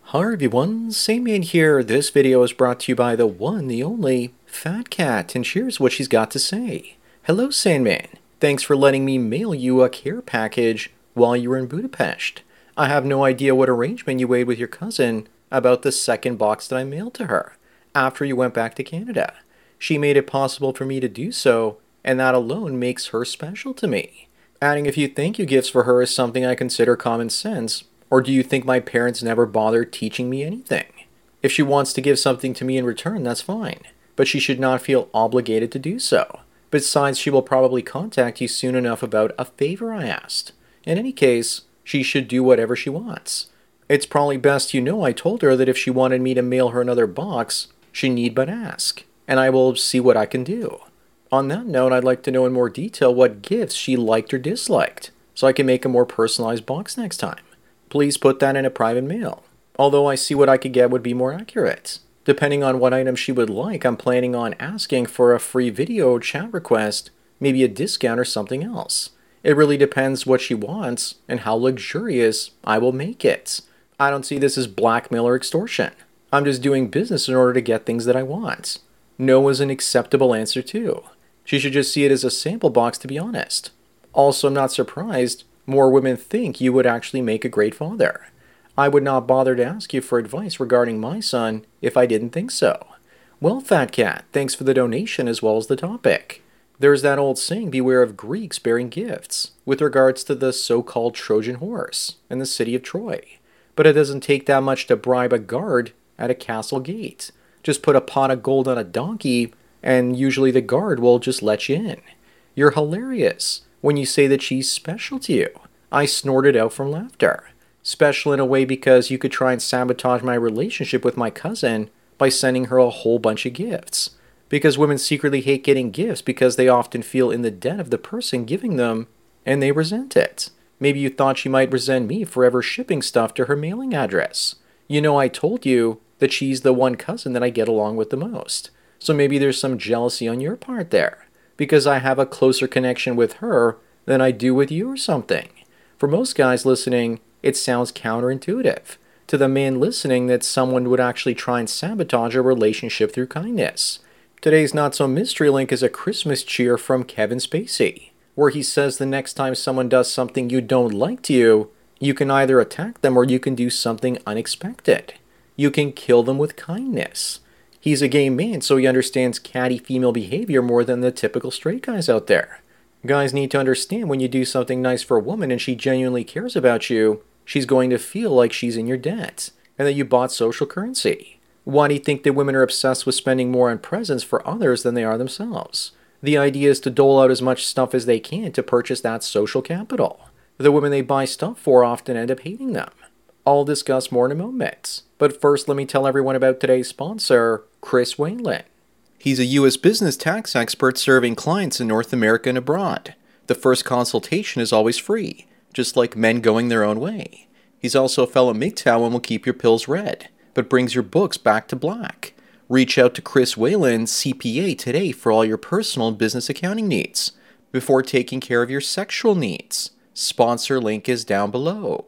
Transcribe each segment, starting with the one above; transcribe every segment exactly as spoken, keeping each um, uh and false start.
Hi everyone, Sandman here. This video is brought to you by the one, the only, Fat Cat, and here's what she's got to say. Hello Sandman, thanks for letting me mail you a care package while you were in Budapest. I have no idea what arrangement you made with your cousin about the second box that I mailed to her after you went back to Canada. She made it possible for me to do so, and that alone makes her special to me. Adding a few thank you gifts for her is something I consider common sense. Or do you think my parents never bothered teaching me anything? If she wants to give something to me in return, that's fine, but she should not feel obligated to do so. Besides, she will probably contact you soon enough about a favor I asked. In any case, she should do whatever she wants. It's probably best you know I told her that if she wanted me to mail her another box, she need but ask, and I will see what I can do. On that note, I'd like to know in more detail what gifts she liked or disliked, so I can make a more personalized box next time. Please put that in a private mail, although I see what I could get would be more accurate. Depending on what item she would like, I'm planning on asking for a free video chat request, maybe a discount or something else. It really depends what she wants and how luxurious I will make it. I don't see this as blackmail or extortion. I'm just doing business in order to get things that I want. No is an acceptable answer too. She should just see it as a sample box, to be honest. Also, I'm not surprised more women think you would actually make a great father. I would not bother to ask you for advice regarding my son if I didn't think so. Well, Fat Cat, thanks for the donation as well as the topic. There's that old saying, beware of Greeks bearing gifts, with regards to the so-called Trojan horse and the city of Troy. But it doesn't take that much to bribe a guard at a castle gate. Just put a pot of gold on a donkey, and usually the guard will just let you in. You're hilarious when you say that she's special to you. I snorted out from laughter. Special in a way because you could try and sabotage my relationship with my cousin by sending her a whole bunch of gifts. Because women secretly hate getting gifts because they often feel in the debt of the person giving them, and they resent it. Maybe you thought she might resent me for ever shipping stuff to her mailing address. You know, I told you that she's the one cousin that I get along with the most. So maybe there's some jealousy on your part there, because I have a closer connection with her than I do with you or something. For most guys listening, it sounds counterintuitive. To the man listening, that someone would actually try and sabotage a relationship through kindness. Today's Not So Mystery Link is a Christmas cheer from Kevin Spacey, where he says the next time someone does something you don't like to you, you can either attack them or you can do something unexpected. You can kill them with kindness. He's a gay man, so he understands catty female behavior more than the typical straight guys out there. Guys need to understand when you do something nice for a woman and she genuinely cares about you, she's going to feel like she's in your debt, and that you bought social currency. Why do you think that women are obsessed with spending more on presents for others than they are themselves? The idea is to dole out as much stuff as they can to purchase that social capital. The women they buy stuff for often end up hating them. I'll discuss more in a moment. But first, let me tell everyone about today's sponsor, Chris Whalen. He's a U S business tax expert serving clients in North America and abroad. The first consultation is always free, just like men going their own way. He's also a fellow M G T O W and will keep your pills red, but brings your books back to black. Reach out to Chris Whalen, C P A, today for all your personal and business accounting needs, before taking care of your sexual needs. Sponsor link is down below.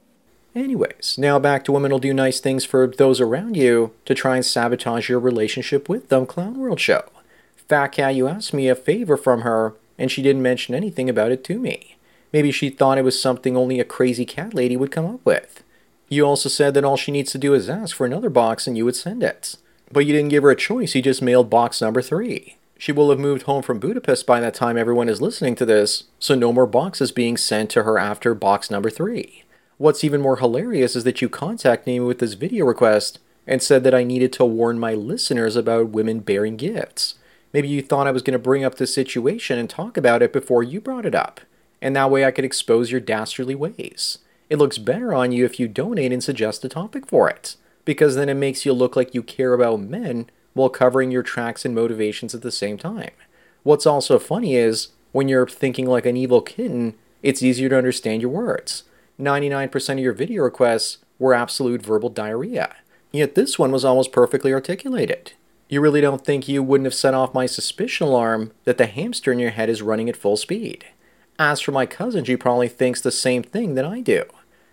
Anyways, now back to women will do nice things for those around you to try and sabotage your relationship with them. Clown World Show. Fat Cat, you asked me a favor from her, and she didn't mention anything about it to me. Maybe she thought it was something only a crazy cat lady would come up with. You also said that all she needs to do is ask for another box and you would send it. But you didn't give her a choice, you just mailed box number three. She will have moved home from Budapest by that time everyone is listening to this, so no more boxes being sent to her after box number three. What's even more hilarious is that you contacted me with this video request and said that I needed to warn my listeners about women bearing gifts. Maybe you thought I was going to bring up this situation and talk about it before you brought it up, and that way I could expose your dastardly ways. It looks better on you if you donate and suggest a topic for it, because then it makes you look like you care about men while covering your tracks and motivations at the same time. What's also funny is, when you're thinking like an evil kitten, it's easier to understand your words. ninety-nine percent of your video requests were absolute verbal diarrhea. Yet this one was almost perfectly articulated. You really don't think you wouldn't have set off my suspicion alarm that the hamster in your head is running at full speed. As for my cousin, she probably thinks the same thing that I do.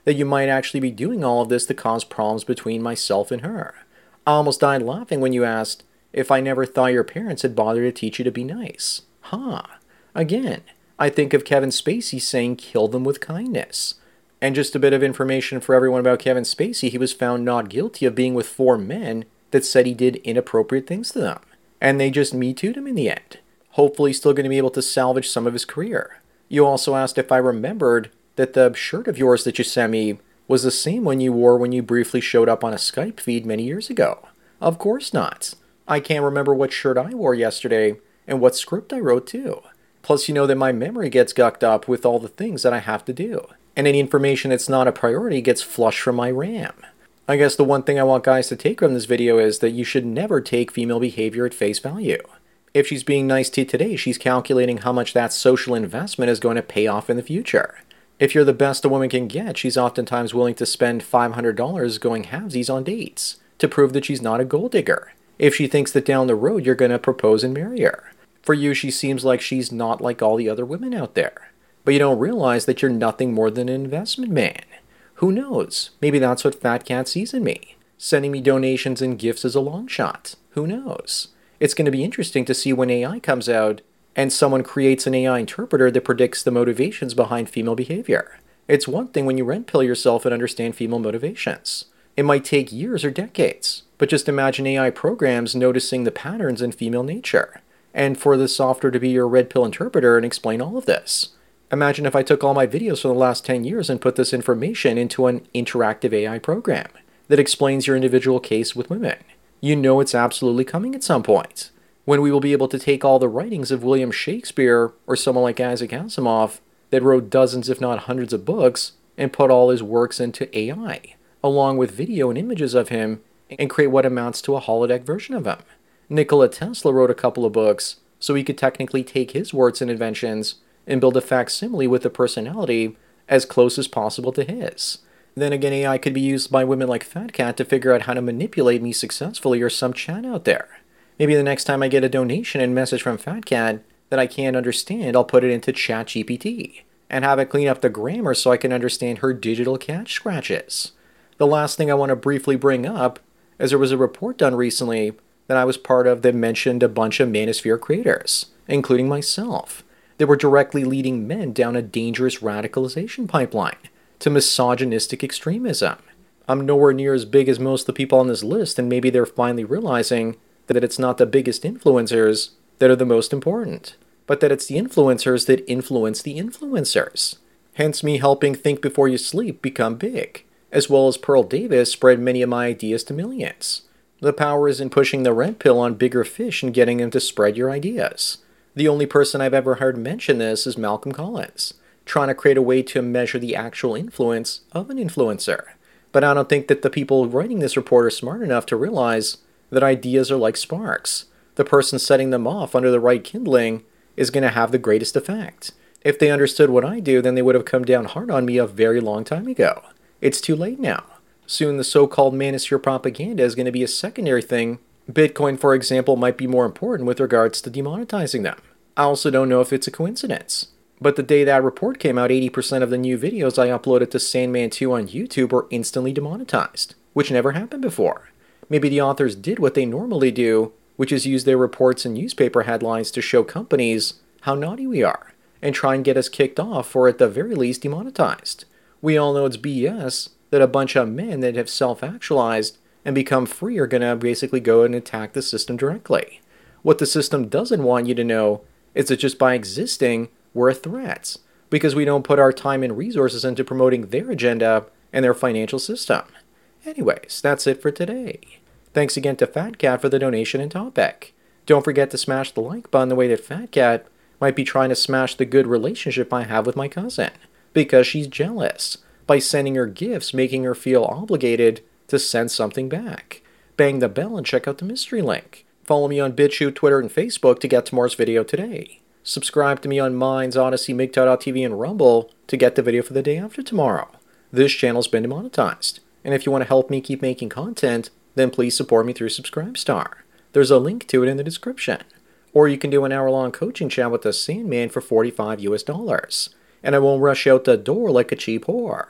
that you might actually be doing all of this to cause problems between myself and her. I almost died laughing when you asked if I never thought your parents had bothered to teach you to be nice. Huh. Again, I think of Kevin Spacey saying kill them with kindness. And just a bit of information for everyone about Kevin Spacey, he was found not guilty of being with four men that said he did inappropriate things to them. And they just Me Too'd him in the end. Hopefully still going to be able to salvage some of his career. You also asked if I remembered that the shirt of yours that you sent me was the same one you wore when you briefly showed up on a Skype feed many years ago. Of course not. I can't remember what shirt I wore yesterday and what script I wrote too. Plus you know that my memory gets gucked up with all the things that I have to do. And any information that's not a priority gets flushed from my RAM. I guess the one thing I want guys to take from this video is that you should never take female behavior at face value. If she's being nice to you today, she's calculating how much that social investment is going to pay off in the future. If you're the best a woman can get, she's oftentimes willing to spend five hundred dollars going halvesies on dates to prove that she's not a gold digger. If she thinks that down the road you're going to propose and marry her. For you, she seems like she's not like all the other women out there. But you don't realize that you're nothing more than an investment man. Who knows? Maybe that's what Fat Cat sees in me. Sending me donations and gifts is a long shot. Who knows? It's going to be interesting to see when A I comes out and someone creates an A I interpreter that predicts the motivations behind female behavior. It's one thing when you red pill yourself and understand female motivations. It might take years or decades, but just imagine A I programs noticing the patterns in female nature, and for the software to be your red pill interpreter and explain all of this. Imagine if I took all my videos from the last ten years and put this information into an interactive A I program that explains your individual case with women. You know it's absolutely coming at some point, when we will be able to take all the writings of William Shakespeare or someone like Isaac Asimov that wrote dozens if not hundreds of books and put all his works into A I, along with video and images of him, and create what amounts to a holodeck version of him. Nikola Tesla wrote a couple of books, so he could technically take his works and inventions and build a facsimile with a personality as close as possible to his. Then again, A I could be used by women like Fat Cat to figure out how to manipulate me successfully or some chat out there. Maybe the next time I get a donation and message from Fat Cat that I can't understand, I'll put it into ChatGPT and have it clean up the grammar so I can understand her digital cat scratches. The last thing I want to briefly bring up is there was a report done recently that I was part of that mentioned a bunch of manosphere creators, including myself, that were directly leading men down a dangerous radicalization pipeline to misogynistic extremism. I'm nowhere near as big as most of the people on this list, and maybe they're finally realizing that it's not the biggest influencers that are the most important, but that it's the influencers that influence the influencers. Hence me helping Think Before You Sleep become big, as well as Pearl Davis spread many of my ideas to millions. The power is in pushing the red pill on bigger fish and getting them to spread your ideas. The only person I've ever heard mention this is Malcolm Collins, trying to create a way to measure the actual influence of an influencer. But I don't think that the people writing this report are smart enough to realize that ideas are like sparks. The person setting them off under the right kindling is going to have the greatest effect. If they understood what I do, then they would have come down hard on me a very long time ago. It's too late now. Soon the so-called manosphere propaganda is going to be a secondary thing. Bitcoin, for example, might be more important with regards to demonetizing them. I also don't know if it's a coincidence. But the day that report came out, eighty percent of the new videos I uploaded to Sandman two on YouTube were instantly demonetized, which never happened before. Maybe the authors did what they normally do, which is use their reports and newspaper headlines to show companies how naughty we are, and try and get us kicked off or at the very least demonetized. We all know it's B S that a bunch of men that have self-actualized and become free are going to basically go and attack the system directly. What the system doesn't want you to know is that just by existing, we're a threat, because we don't put our time and resources into promoting their agenda and their financial system. Anyways, that's it for today. Thanks again to Fat Cat for the donation and topic. Don't forget to smash the like button the way that Fat Cat might be trying to smash the good relationship I have with my cousin, because she's jealous, by sending her gifts, making her feel obligated to send something back. Bang the bell and check out the mystery link. Follow me on BitChute, Twitter, and Facebook to get tomorrow's video today. Subscribe to me on Minds, Odyssey, MGTOW dot T V, and Rumble to get the video for the day after tomorrow. This channel's been demonetized, and if you want to help me keep making content, then please support me through Subscribestar. There's a link to it in the description. Or you can do an hour-long coaching chat with the Sandman for forty-five U S dollars, and I won't rush out the door like a cheap whore.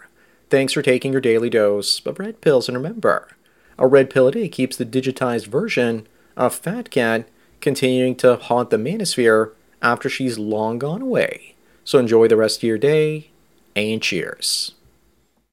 Thanks for taking your daily dose of red pills, and remember, a red pill a day keeps the digitized version of Fat Cat continuing to haunt the manosphere after she's long gone away. So enjoy the rest of your day, and cheers.